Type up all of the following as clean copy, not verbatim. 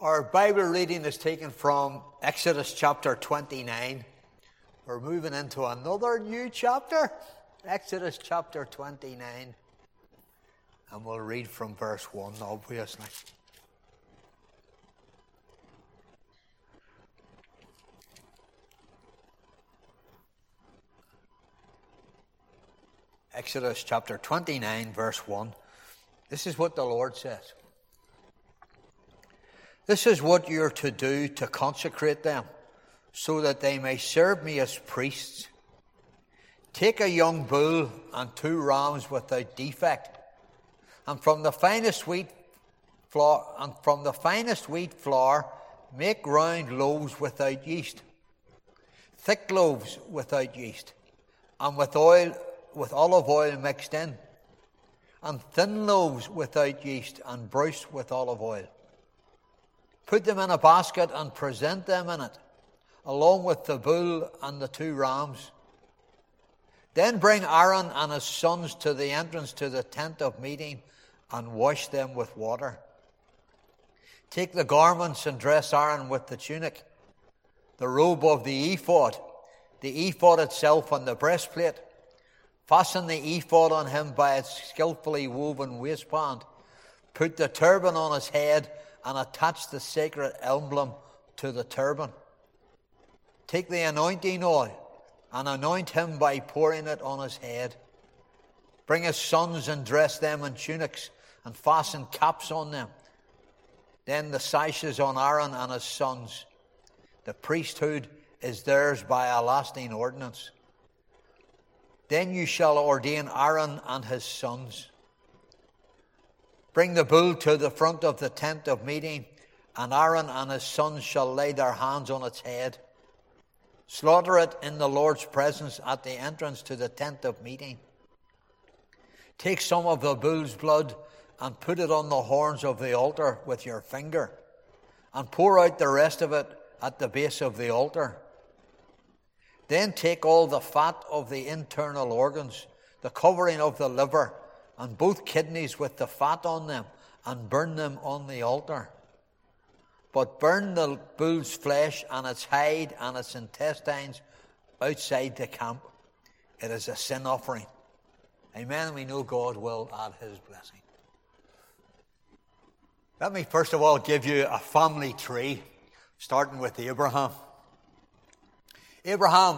Our Bible reading is taken from Exodus chapter 29. We're moving into another new chapter, Exodus chapter 29. And we'll read from verse 1, obviously. Exodus chapter 29, verse 1. This is what the Lord says. This is what you're to do to consecrate them, so that they may serve me as priests. Take a young bull and 2 rams without defect, and from the finest wheat flour, make round loaves without yeast, thick loaves without yeast, and with olive oil mixed in, and thin loaves without yeast and bruised with olive oil. Put them in a basket and present them in it, along with the bull and the 2 rams. Then bring Aaron and his sons to the entrance to the tent of meeting and wash them with water. Take the garments and dress Aaron with the tunic, the robe of the ephod itself and the breastplate. Fasten the ephod on him by its skillfully woven waistband. Put the turban on his head and attach the sacred emblem to the turban. Take the anointing oil and anoint him by pouring it on his head. Bring his sons and dress them in tunics and fasten caps on them. Then the sashes on Aaron and his sons. The priesthood is theirs by a lasting ordinance. Then you shall ordain Aaron and his sons. Bring the bull to the front of the tent of meeting, and Aaron and his sons shall lay their hands on its head. Slaughter it in the Lord's presence at the entrance to the tent of meeting. Take some of the bull's blood and put it on the horns of the altar with your finger, and pour out the rest of it at the base of the altar. Then take all the fat of the internal organs, the covering of the liver, and both kidneys with the fat on them, and burn them on the altar. But burn the bull's flesh and its hide and its intestines outside the camp. It is a sin offering. Amen. We know God will add his blessing. Let me first of all give you a family tree, starting with Abraham. Abraham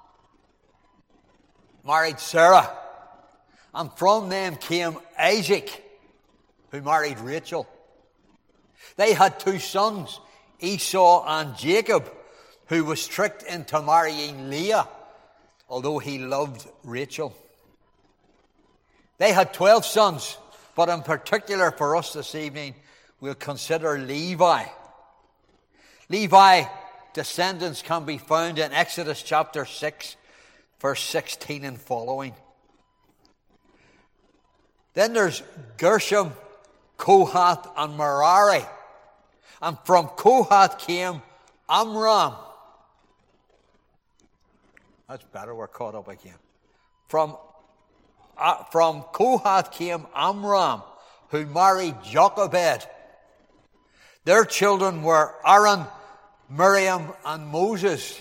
married Sarah, and from them came Isaac, who married Rachel. They had 2 sons, Esau and Jacob, who was tricked into marrying Leah, although he loved Rachel. They had 12 sons, but in particular for us this evening, we'll consider Levi. Levi descendants can be found in Exodus chapter 6, verse 16 and following. Then there's Gershom, Kohath, and Merari. And from Kohath came Amram. That's better, we're caught up again. From Kohath came Amram, who married Jochebed. Their children were Aaron, Miriam, and Moses.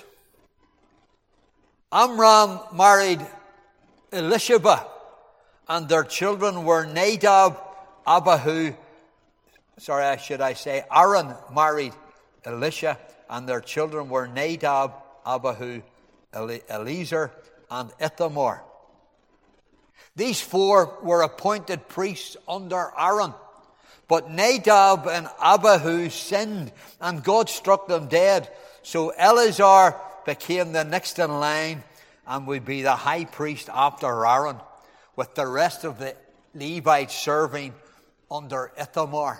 Amram married Elisheba, and their children were Nadab, Abihu. Aaron married Elisha, and their children were Nadab, Abihu, Eleazar, and Ithamar. These 4 were appointed priests under Aaron. But Nadab and Abihu sinned, and God struck them dead. So Eleazar became the next in line and would be the high priest after Aaron, with the rest of the Levites serving under Ithamar.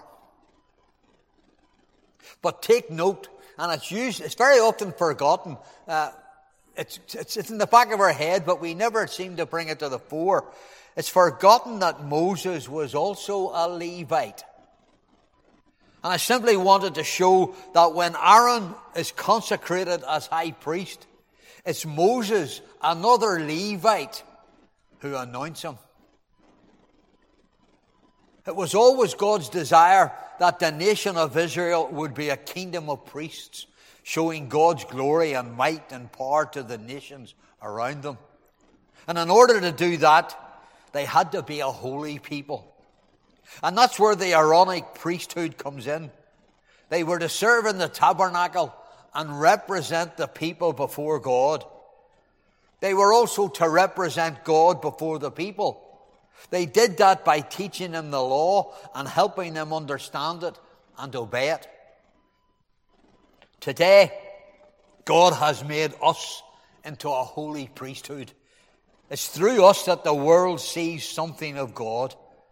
But take note, and it's very often forgotten. It's in the back of our head, but we never seem to bring it to the fore. It's forgotten that Moses was also a Levite. And I simply wanted to show that when Aaron is consecrated as high priest, it's Moses, another Levite, who anoints him. It was always God's desire that the nation of Israel would be a kingdom of priests, showing God's glory and might and power to the nations around them. And in order to do that, they had to be a holy people. And that's where the Aaronic priesthood comes in. They were to serve in the tabernacle and represent the people before God. They were also to represent God before the people. They did that by teaching them the law and helping them understand it and obey it. Today, God has made us into a holy priesthood. It's through us that the world sees something of God.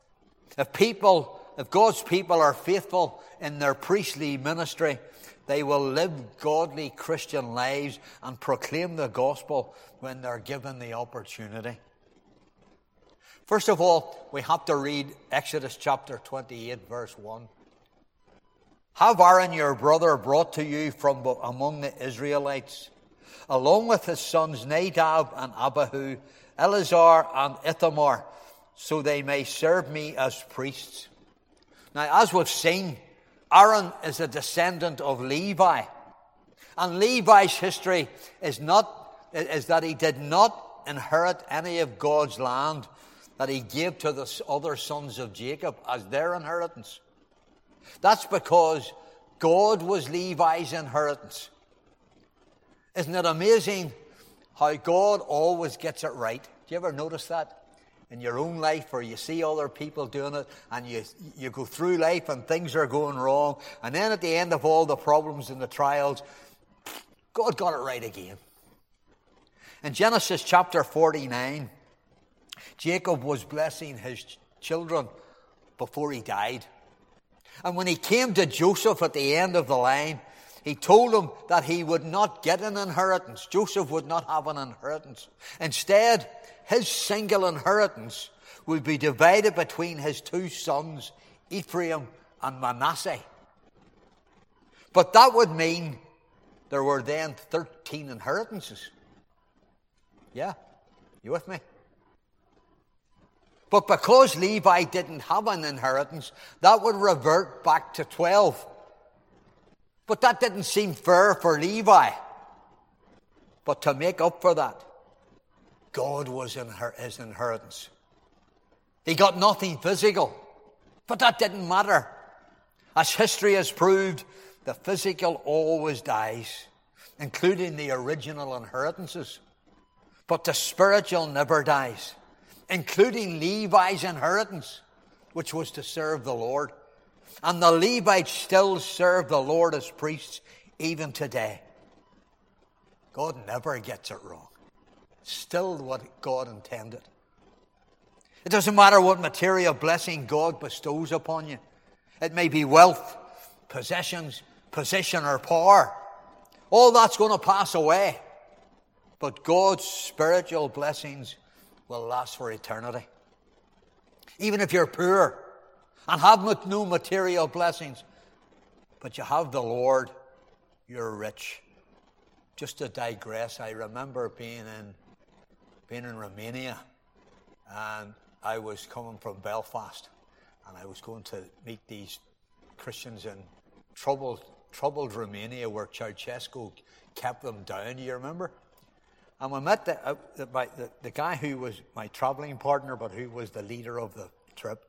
If God's people are faithful in their priestly ministry, they will live godly Christian lives and proclaim the gospel when they're given the opportunity. First of all, we have to read Exodus chapter 28, verse 1. Have Aaron your brother brought to you from among the Israelites, along with his sons Nadab and Abihu, Eleazar and Ithamar, so they may serve me as priests. Now, as we've seen, Aaron is a descendant of Levi. And Levi's history is that he did not inherit any of God's land that he gave to the other sons of Jacob as their inheritance. That's because God was Levi's inheritance. Isn't it amazing how God always gets it right? Do you ever notice that in your own life, or you see other people doing it and you go through life and things are going wrong, and then at the end of all the problems and the trials, God got it right again. In Genesis chapter 49, Jacob was blessing his children before he died. And when he came to Joseph at the end of the line, he told him that he would not get an inheritance. Joseph would not have an inheritance. Instead, his single inheritance would be divided between his two sons, Ephraim and Manasseh. But that would mean there were then 13 inheritances. Yeah? You with me? But because Levi didn't have an inheritance, that would revert back to 12. But that didn't seem fair for Levi. But to make up for that, God was in his inheritance. He got nothing physical, but that didn't matter. As history has proved, the physical always dies, including the original inheritances. But the spiritual never dies, including Levi's inheritance, which was to serve the Lord. And the Levites still serve the Lord as priests even today. God never gets it wrong. Still what God intended. It doesn't matter what material blessing God bestows upon you. It may be wealth, possessions, position or power. All that's going to pass away. But God's spiritual blessings will last for eternity. Even if you're poor and have no material blessings, but you have the Lord, you're rich. Just to digress, I remember being in Romania, and I was coming from Belfast, and I was going to meet these Christians in troubled Romania where Ceausescu kept them down. You remember? And we met the guy who was my traveling partner, but who was the leader of the trip.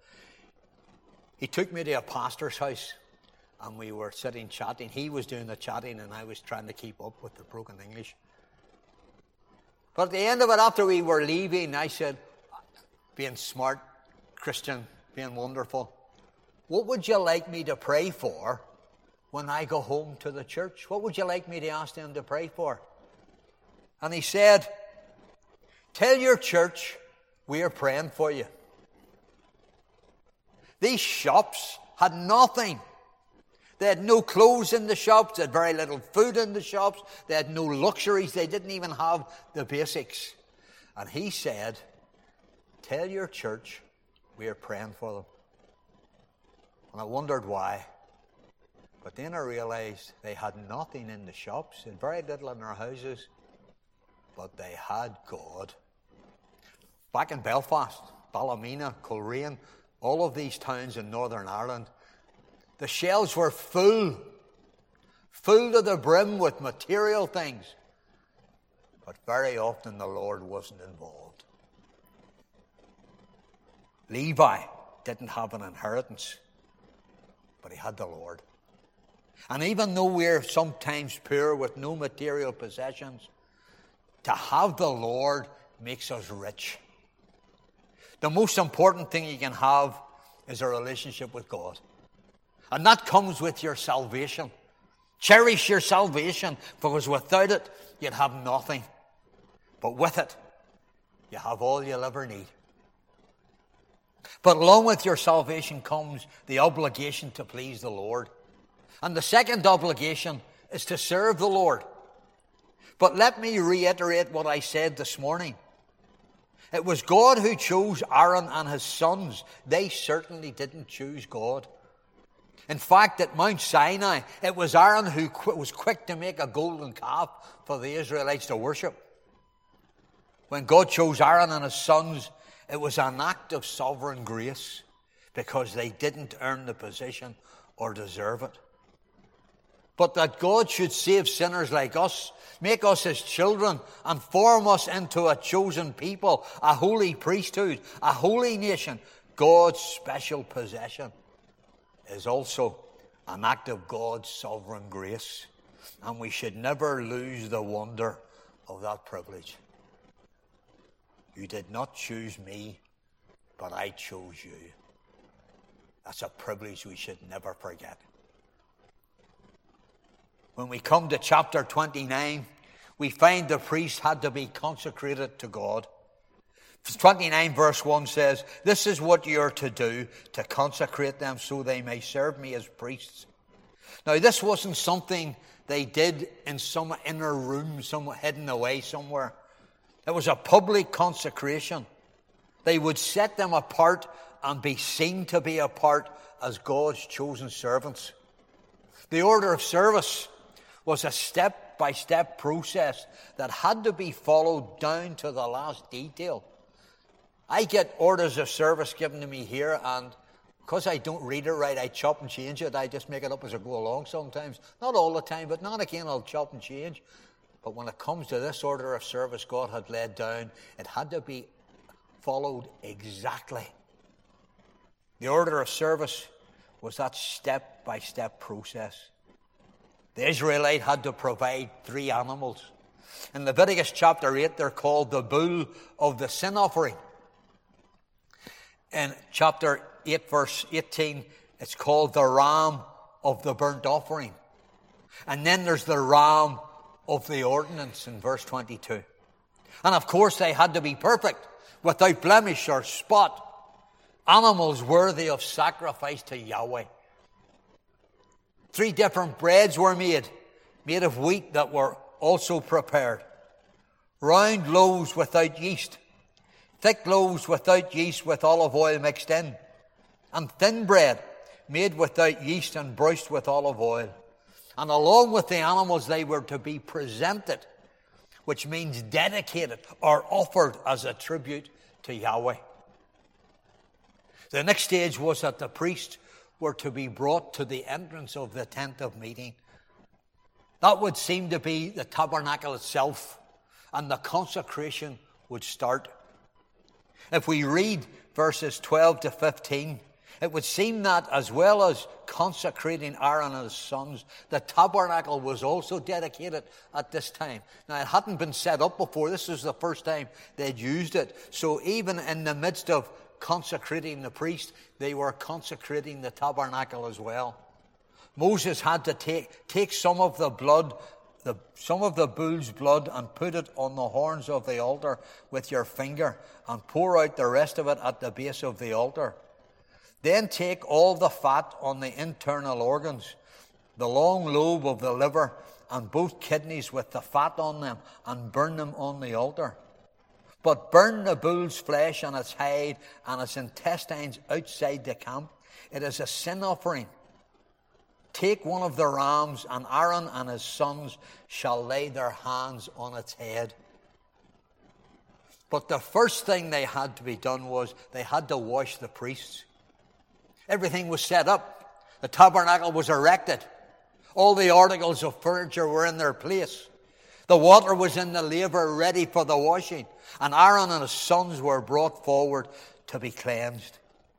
He took me to a pastor's house, and we were sitting chatting. He was doing the chatting, and I was trying to keep up with the broken English. But at the end of it, after we were leaving, I said, being smart, Christian, being wonderful, what would you like me to pray for when I go home to the church? What would you like me to ask them to pray for? And he said, tell your church we are praying for you. These shops had nothing. They had no clothes in the shops. They had very little food in the shops. They had no luxuries. They didn't even have the basics. And he said, tell your church we are praying for them. And I wondered why. But then I realized they had nothing in the shops and very little in their houses. But they had God. Back in Belfast, Ballymena, Coleraine, all of these towns in Northern Ireland, the shelves were full to the brim with material things. But very often the Lord wasn't involved. Levi didn't have an inheritance, but he had the Lord. And even though we're sometimes poor with no material possessions, to have the Lord makes us rich. The most important thing you can have is a relationship with God. And that comes with your salvation. Cherish your salvation, because without it, you'd have nothing. But with it, you have all you'll ever need. But along with your salvation comes the obligation to please the Lord. And the second obligation is to serve the Lord. But let me reiterate what I said this morning. It was God who chose Aaron and his sons. They certainly didn't choose God. In fact, at Mount Sinai, it was Aaron who was quick to make a golden calf for the Israelites to worship. When God chose Aaron and his sons, it was an act of sovereign grace, because they didn't earn the position or deserve it. But that God should save sinners like us, make us his children, and form us into a chosen people, a holy priesthood, a holy nation, God's special possession, is also an act of God's sovereign grace. And we should never lose the wonder of that privilege. You did not choose me, but I chose you. That's a privilege we should never forget. When we come to chapter 29, we find the priest had to be consecrated to God. 29 verse 1 says, "This is what you're to do to consecrate them so they may serve me as priests." Now, this wasn't something they did in some inner room, somewhere hidden away somewhere. It was a public consecration. They would set them apart and be seen to be apart as God's chosen servants. The order of service was a step-by-step process that had to be followed down to the last detail. I get orders of service given to me here, and because I don't read it right, I chop and change it. I just make it up as I go along sometimes. Not all the time, but now and again I'll chop and change. But when it comes to this order of service God had laid down, it had to be followed exactly. The order of service was that step-by-step process. The Israelite had to provide 3 animals. In Leviticus chapter 8, they're called the bull of the sin offering. In chapter 8, verse 18, it's called the ram of the burnt offering. And then there's the ram of the ordinance in verse 22. And of course, they had to be perfect, without blemish or spot. Animals worthy of sacrifice to Yahweh. 3 different breads were made of wheat that were also prepared. Round loaves without yeast, thick loaves without yeast with olive oil mixed in, and thin bread made without yeast and broached with olive oil. And along with the animals, they were to be presented, which means dedicated or offered as a tribute to Yahweh. The next stage was that the priests were to be brought to the entrance of the tent of meeting. That would seem to be the tabernacle itself, and the consecration would start. If we read verses 12 to 15, it would seem that as well as consecrating Aaron and his sons, the tabernacle was also dedicated at this time. Now, it hadn't been set up before. This was the first time they'd used it. So even in the midst of consecrating the priest, they were consecrating the tabernacle as well. Moses had to take some of the blood, some of the bull's blood, and put it on the horns of the altar with your finger, and pour out the rest of it at the base of the altar. Then take all the fat on the internal organs, the long lobe of the liver, and both kidneys with the fat on them, and burn them on the altar. But burn the bull's flesh and its hide and its intestines outside the camp. It is a sin offering. Take one of the rams, and Aaron and his sons shall lay their hands on its head. But the first thing they had to be done was they had to wash the priests. Everything was set up. The tabernacle was erected. All the articles of furniture were in their place. The water was in the laver ready for the washing. And Aaron and his sons were brought forward to be cleansed.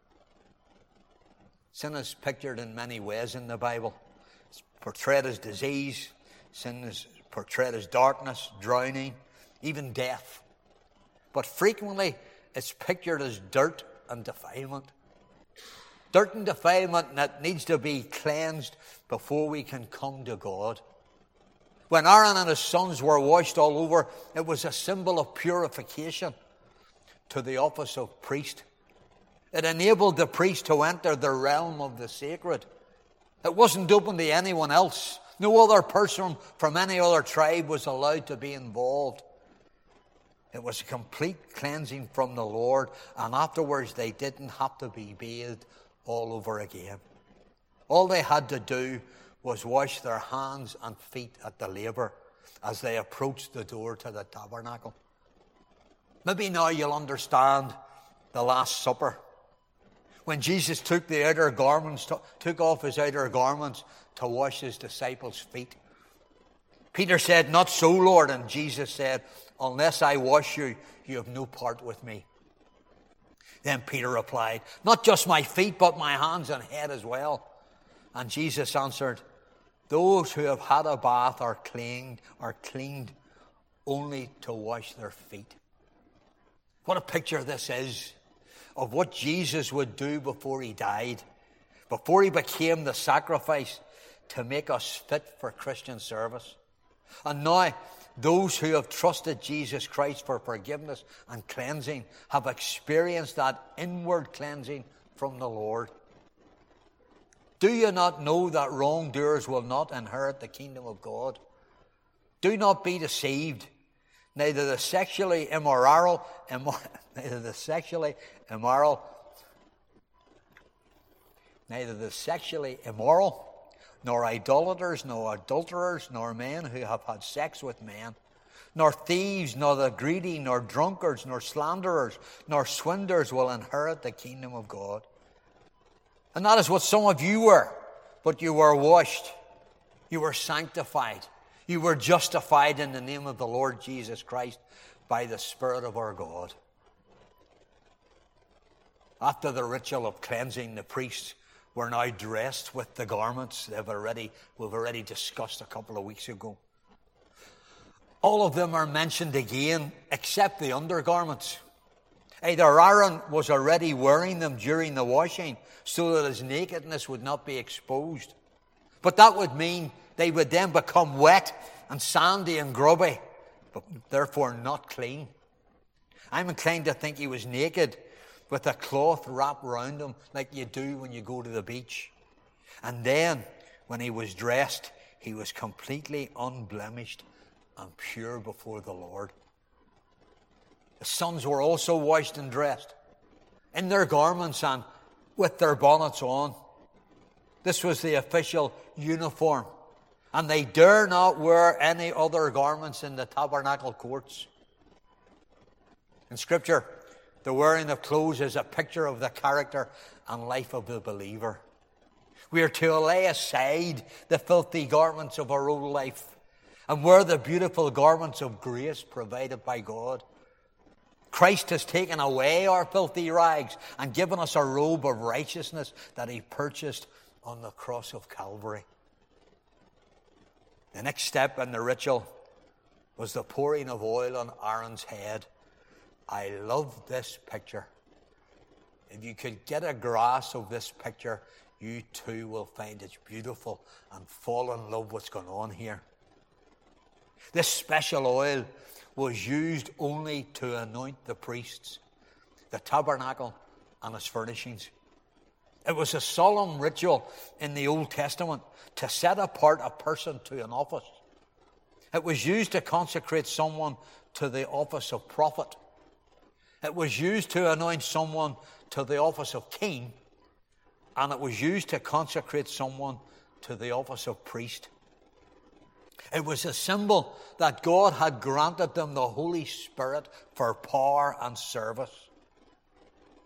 Sin is pictured in many ways in the Bible. It's portrayed as disease. Sin is portrayed as darkness, drowning, even death. But frequently it's pictured as dirt and defilement. Dirt and defilement that needs to be cleansed before we can come to God. When Aaron and his sons were washed all over, it was a symbol of purification to the office of priest. It enabled the priest to enter the realm of the sacred. It wasn't open to anyone else. No other person from any other tribe was allowed to be involved. It was a complete cleansing from the Lord, and afterwards they didn't have to be bathed all over again. All they had to do was wash their hands and feet at the laver as they approached the door to the tabernacle. Maybe now you'll understand the Last Supper. When Jesus took the outer garments, took off his outer garments to wash his disciples' feet. Peter said, "Not so, Lord." And Jesus said, "Unless I wash you, you have no part with me." Then Peter replied, "Not just my feet, but my hands and head as well." And Jesus answered, "Those who have had a bath are cleaned only to wash their feet." What a picture this is of what Jesus would do before he died, before he became the sacrifice to make us fit for Christian service. And now, those who have trusted Jesus Christ for forgiveness and cleansing have experienced that inward cleansing from the Lord. Do you not know that wrongdoers will not inherit the kingdom of God? Do not be deceived. Neither the sexually immoral, nor idolaters, nor adulterers, nor men who have had sex with men, nor thieves, nor the greedy, nor drunkards, nor slanderers, nor swindlers will inherit the kingdom of God. And that is what some of you were. But you were washed. You were sanctified. You were justified in the name of the Lord Jesus Christ by the Spirit of our God. After the ritual of cleansing, the priests were now dressed with the garments we've already discussed a couple of weeks ago. All of them are mentioned again, except the undergarments. Either Aaron was already wearing them during the washing so that his nakedness would not be exposed. But that would mean they would then become wet and sandy and grubby, but therefore not clean. I'm inclined to think he was naked with a cloth wrapped around him like you do when you go to the beach. And then, when he was dressed, he was completely unblemished and pure before the Lord. The sons were also washed and dressed in their garments and with their bonnets on. This was the official uniform, and they dare not wear any other garments in the tabernacle courts. In Scripture, the wearing of clothes is a picture of the character and life of the believer. We are to lay aside the filthy garments of our old life and wear the beautiful garments of grace provided by God. Christ has taken away our filthy rags and given us a robe of righteousness that he purchased on the cross of Calvary. The next step in the ritual was the pouring of oil on Aaron's head. I love this picture. If you could get a grasp of this picture, you too will find it beautiful and fall in love with what's going on here. This special oil was used only to anoint the priests, the tabernacle, and its furnishings. It was a solemn ritual in the Old Testament to set apart a person to an office. It was used to consecrate someone to the office of prophet. It was used to anoint someone to the office of king, and it was used to consecrate someone to the office of priest. It was a symbol that God had granted them the Holy Spirit for power and service.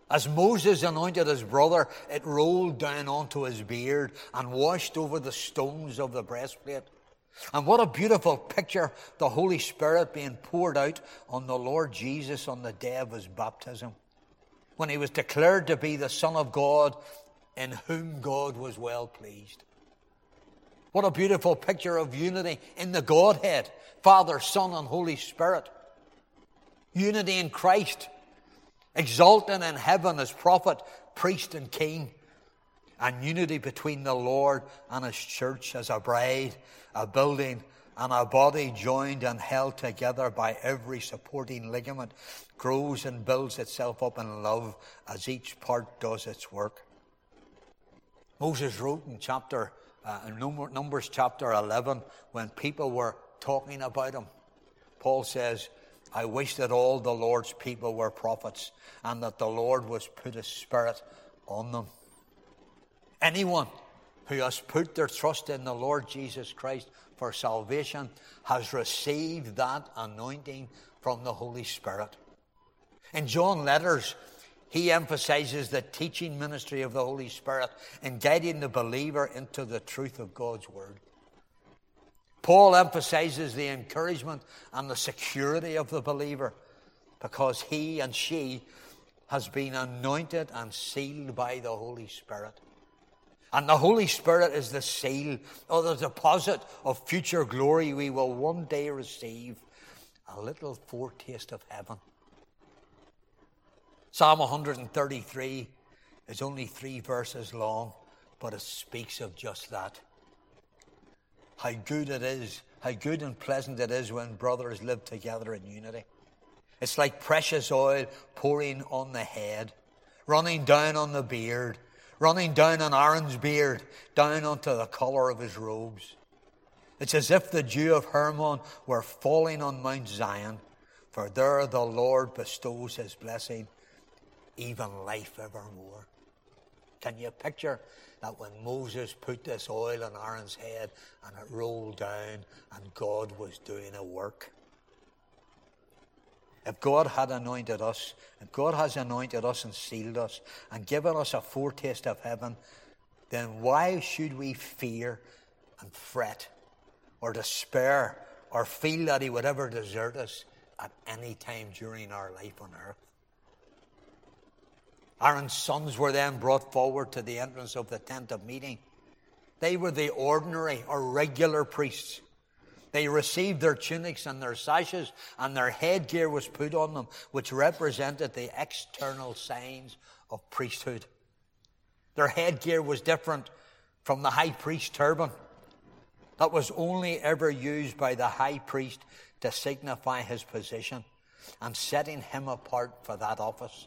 As Moses anointed his brother, it rolled down onto his beard and washed over the stones of the breastplate. And what a beautiful picture, the Holy Spirit being poured out on the Lord Jesus on the day of his baptism, when he was declared to be the Son of God, in whom God was well pleased. What a beautiful picture of unity in the Godhead, Father, Son, and Holy Spirit. Unity in Christ, exalted in heaven as prophet, priest, and king. And unity between the Lord and his church as a bride, a building, and a body joined and held together by every supporting ligament, grows and builds itself up in love as each part does its work. Moses wrote in Numbers chapter 11, when people were talking about him, Paul says, I wish that all the Lord's people were prophets, and that the Lord was put his Spirit on them. Anyone who has put their trust in the Lord Jesus Christ for salvation has received that anointing from the Holy Spirit. In John's letters, he emphasizes the teaching ministry of the Holy Spirit in guiding the believer into the truth of God's Word. Paul emphasizes the encouragement and the security of the believer because he and she has been anointed and sealed by the Holy Spirit. And the Holy Spirit is the seal or the deposit of future glory we will one day receive, a little foretaste of heaven. Psalm 133 is only 3 verses long, but it speaks of just that. How good it is, how good and pleasant it is when brothers live together in unity. It's like precious oil pouring on the head, running down on the beard, running down on Aaron's beard, down onto the collar of his robes. It's as if the dew of Hermon were falling on Mount Zion, for there the Lord bestows his blessing, even life evermore. Can you picture that when Moses put this oil on Aaron's head and it rolled down and God was doing a work? If God had anointed us, if God has anointed us and sealed us and given us a foretaste of heaven, then why should we fear and fret or despair or feel that he would ever desert us at any time during our life on earth? Aaron's sons were then brought forward to the entrance of the tent of meeting. They were the ordinary or regular priests. They received their tunics and their sashes, and their headgear was put on them, which represented the external signs of priesthood. Their headgear was different from the high priest's turban. That was only ever used by the high priest to signify his position and setting him apart for that office.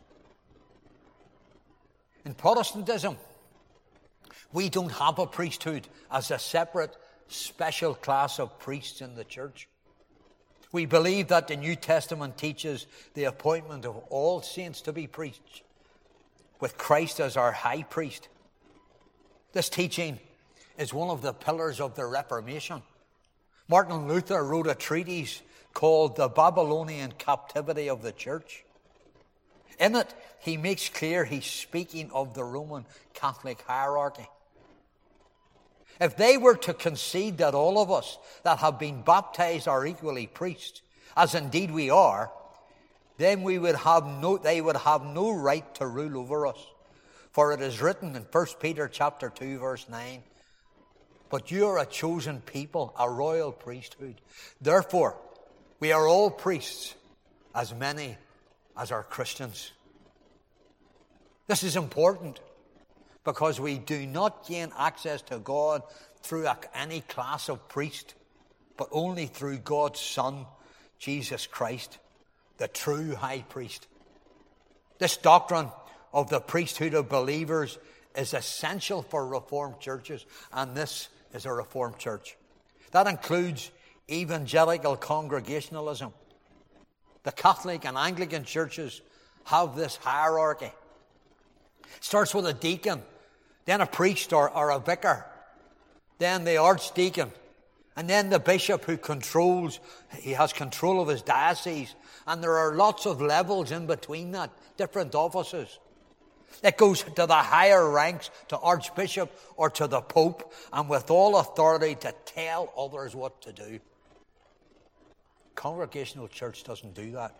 In Protestantism, we don't have a priesthood as a separate, special class of priests in the church. We believe that the New Testament teaches the appointment of all saints to be priests, with Christ as our high priest. This teaching is one of the pillars of the Reformation. Martin Luther wrote a treatise called The Babylonian Captivity of the Church. In it, he makes clear he's speaking of the Roman Catholic hierarchy. If they were to concede that all of us that have been baptized are equally priests, as indeed we are, then they would have no right to rule over us. For it is written in 1 Peter chapter 2, verse 9, "But you are a chosen people, a royal priesthood. Therefore, we are all priests, as many as are Christians." This is important because we do not gain access to God through any class of priest, but only through God's Son, Jesus Christ, the true high priest. This doctrine of the priesthood of believers is essential for Reformed churches, and this is a Reformed church. That includes evangelical congregationalism. The Catholic and Anglican churches have this hierarchy. It starts with a deacon, then a priest or a vicar, then the archdeacon, and then the bishop who has control of his diocese. And there are lots of levels in between that, different offices. It goes to the higher ranks, to Archbishop or to the Pope, and with all authority to tell others what to do. Congregational church doesn't do that.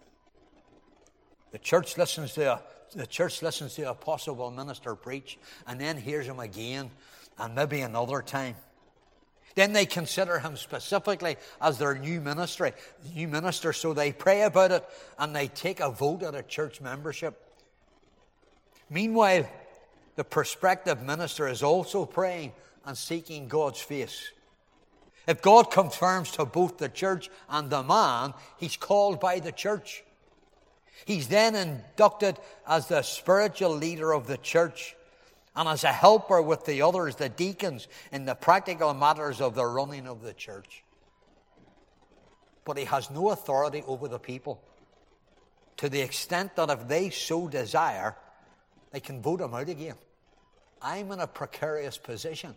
The church listens to a possible minister preach, and then hears him again, and maybe another time. Then they consider him specifically as their new minister, so they pray about it, and they take a vote at a church membership. Meanwhile, the prospective minister is also praying and seeking God's face. If God confirms to both the church and the man, he's called by the church. He's then inducted as the spiritual leader of the church and as a helper with the others, the deacons, in the practical matters of the running of the church. But he has no authority over the people, to the extent that if they so desire, they can vote him out again. I'm in a precarious position.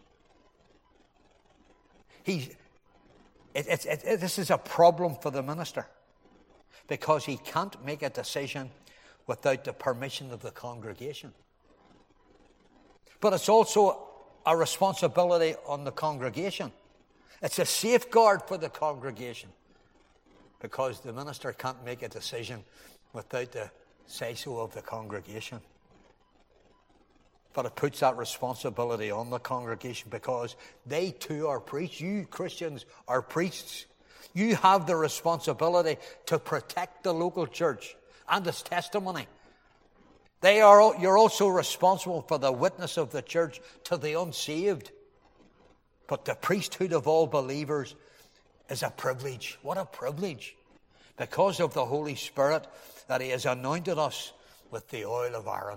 This is a problem for the minister, because he can't make a decision without the permission of the congregation. But it's also a responsibility on the congregation. It's a safeguard for the congregation, because the minister can't make a decision without the say-so of the congregation. But it puts that responsibility on the congregation, because they too are priests. You Christians are priests. You have the responsibility to protect the local church and its testimony. You're also responsible for the witness of the church to the unsaved. But the priesthood of all believers is a privilege. What a privilege! Because of the Holy Spirit, that he has anointed us with the oil of Aaron.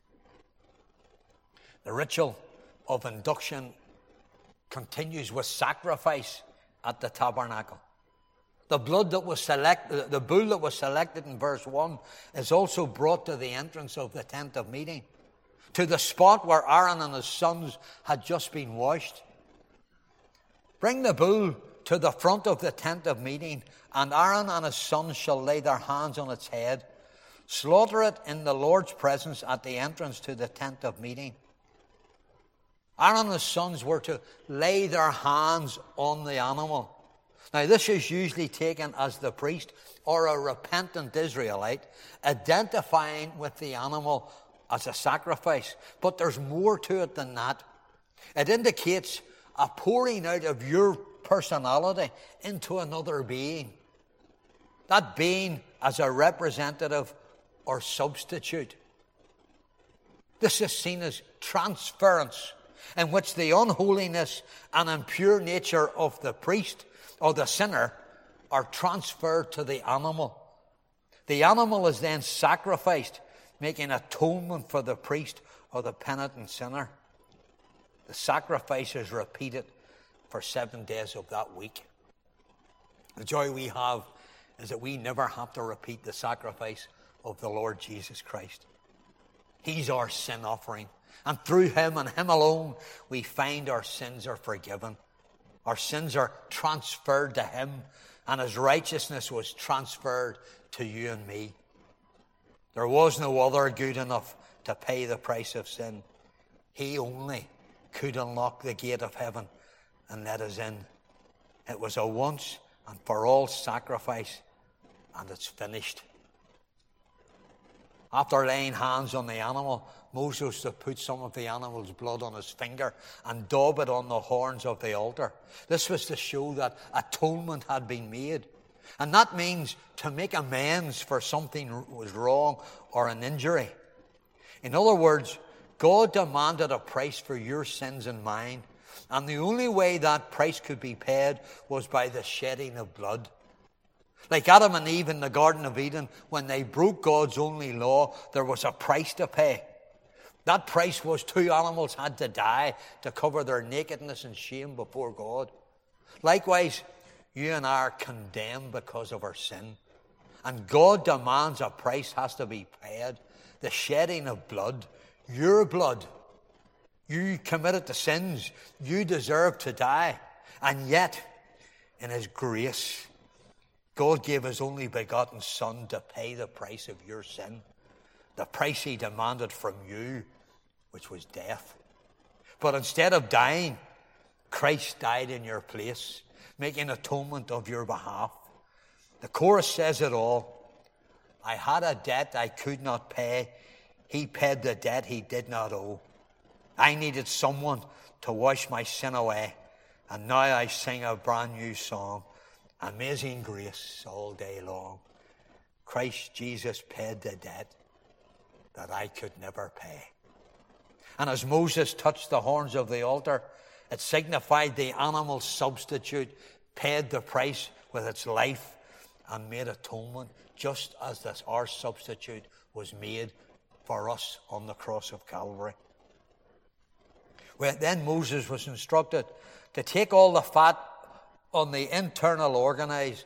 The ritual of induction continues with sacrifice at the tabernacle. The bull that was selected in verse 1 is also brought to the entrance of the tent of meeting, to the spot where Aaron and his sons had just been washed. Bring the bull to the front of the tent of meeting, and Aaron and his sons shall lay their hands on its head. Slaughter it in the Lord's presence at the entrance to the tent of meeting. Aaron and his sons were to lay their hands on the animal. Now, this is usually taken as the priest or a repentant Israelite identifying with the animal as a sacrifice. But there's more to it than that. It indicates a pouring out of your personality into another being. That being as a representative or substitute. This is seen as transference, in which the unholiness and impure nature of the priest or the sinner are transferred to the animal. The animal is then sacrificed, making atonement for the priest or the penitent sinner. The sacrifice is repeated for 7 days of that week. The joy we have is that we never have to repeat the sacrifice of the Lord Jesus Christ. He's our sin offering. And through him and him alone, we find our sins are forgiven. Our sins are transferred to him, and his righteousness was transferred to you and me. There was no other good enough to pay the price of sin. He only could unlock the gate of heaven and let us in. It was a once and for all sacrifice, and it's finished. After laying hands on the animal, Moses was to put some of the animal's blood on his finger and daub it on the horns of the altar. This was to show that atonement had been made. And that means to make amends for something was wrong or an injury. In other words, God demanded a price for your sins and mine. And the only way that price could be paid was by the shedding of blood. Like Adam and Eve in the Garden of Eden, when they broke God's only law, there was a price to pay. That price was 2 animals had to die to cover their nakedness and shame before God. Likewise, you and I are condemned because of our sin. And God demands a price has to be paid. The shedding of blood, your blood. You committed the sins. You deserve to die. And yet, in his grace, God gave his only begotten Son to pay the price of your sin. the price he demanded from you, which was death. But instead of dying, Christ died in your place, making atonement of your behalf. The chorus says it all. I had a debt I could not pay. He paid the debt he did not owe. I needed someone to wash my sin away, and now I sing a brand new song, Amazing Grace, all day long. Christ Jesus paid the debt that I could never pay. And as Moses touched the horns of the altar, it signified the animal substitute paid the price with its life and made atonement, just as our substitute was made for us on the cross of Calvary. Well, then Moses was instructed to take all the fat on the internal organs,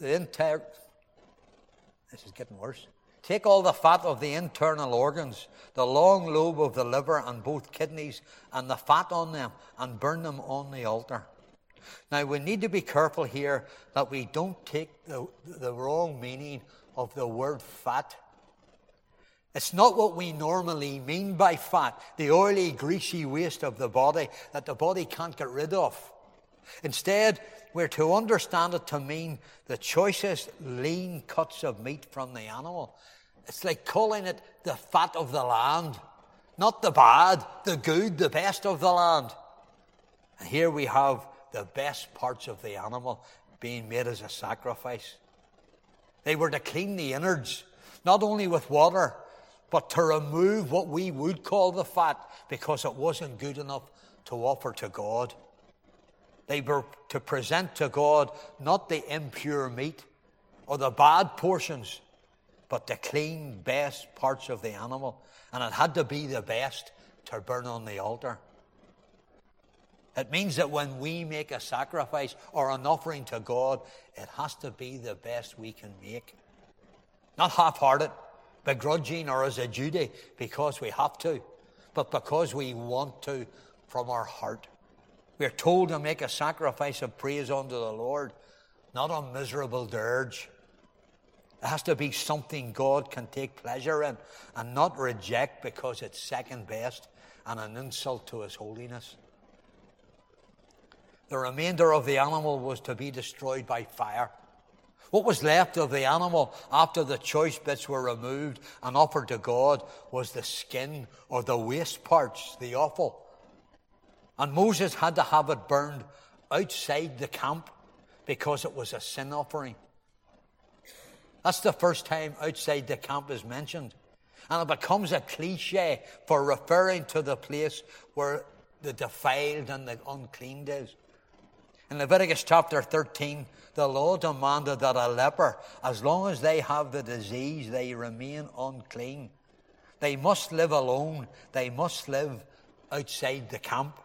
this is getting worse. Take all the fat of the internal organs, the long lobe of the liver and both kidneys, and the fat on them, and burn them on the altar. Now, we need to be careful here that we don't take the wrong meaning of the word fat. It's not what we normally mean by fat, the oily, greasy waste of the body that the body can't get rid of. Instead, we're to understand it to mean the choicest lean cuts of meat from the animal. It's like calling it the fat of the land, not the bad, the good, the best of the land. And here we have the best parts of the animal being made as a sacrifice. They were to clean the innards, not only with water, but to remove what we would call the fat, because it wasn't good enough to offer to God. They were to present to God not the impure meat or the bad portions, but the clean, best parts of the animal. And it had to be the best to burn on the altar. It means that when we make a sacrifice or an offering to God, it has to be the best we can make. Not half-hearted, begrudging, or as a duty because we have to, but because we want to from our heart. We are told to make a sacrifice of praise unto the Lord, not a miserable dirge. It has to be something God can take pleasure in and not reject because it's second best and an insult to His holiness. The remainder of the animal was to be destroyed by fire. What was left of the animal after the choice bits were removed and offered to God was the skin or the waste parts, the offal. And Moses had to have it burned outside the camp because it was a sin offering. That's the first time outside the camp is mentioned. And it becomes a cliche for referring to the place where the defiled and the unclean is. In Leviticus chapter 13, the law demanded that a leper, as long as they have the disease, they remain unclean. They must live alone. They must live outside the camp.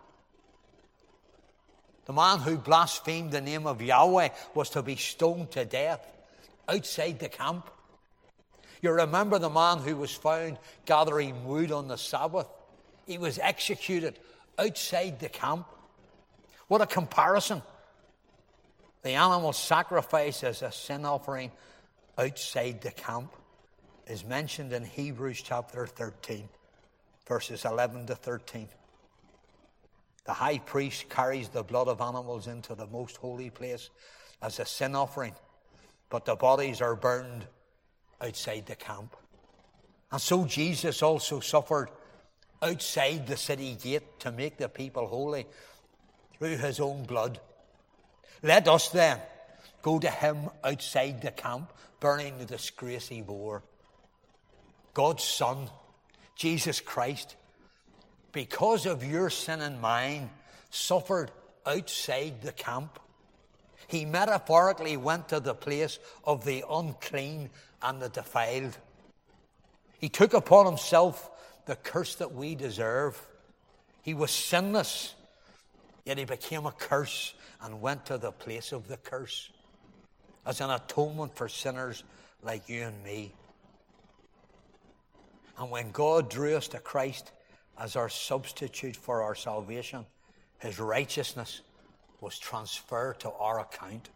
The man who blasphemed the name of Yahweh was to be stoned to death outside the camp. You remember the man who was found gathering wood on the Sabbath? He was executed outside the camp. What a comparison. The animal sacrifice as a sin offering outside the camp is mentioned in Hebrews chapter 13, verses 11 to 13. The high priest carries the blood of animals into the most holy place as a sin offering, but the bodies are burned outside the camp. And so Jesus also suffered outside the city gate to make the people holy through His own blood. Let us then go to Him outside the camp, burning the disgrace He bore. God's Son, Jesus Christ, because of your sin and mine, suffered outside the camp. He metaphorically went to the place of the unclean and the defiled. He took upon Himself the curse that we deserve. He was sinless, yet He became a curse and went to the place of the curse as an atonement for sinners like you and me. And when God drew us to Christ as our substitute for our salvation, His righteousness was transferred to our account.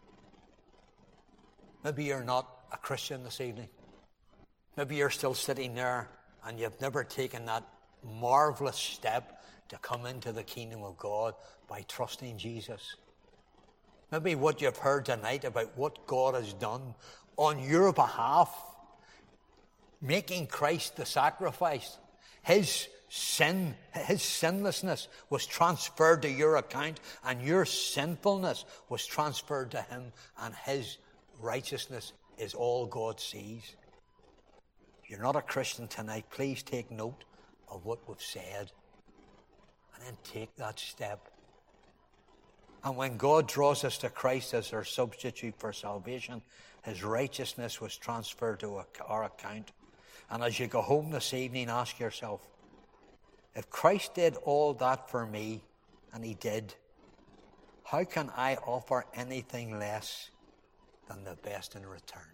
Maybe you're not a Christian this evening. Maybe you're still sitting there and you've never taken that marvelous step to come into the kingdom of God by trusting Jesus. Maybe what you've heard tonight about what God has done on your behalf, making Christ the sacrifice. His sinlessness was transferred to your account, and your sinfulness was transferred to him, and his righteousness is all God sees. If you're not a Christian tonight, please take note of what we've said, and then take that step. And when God draws us to Christ as our substitute for salvation, his righteousness was transferred to our account. And as you go home this evening, ask yourself, if Christ did all that for me, and he did, how can I offer anything less than the best in return?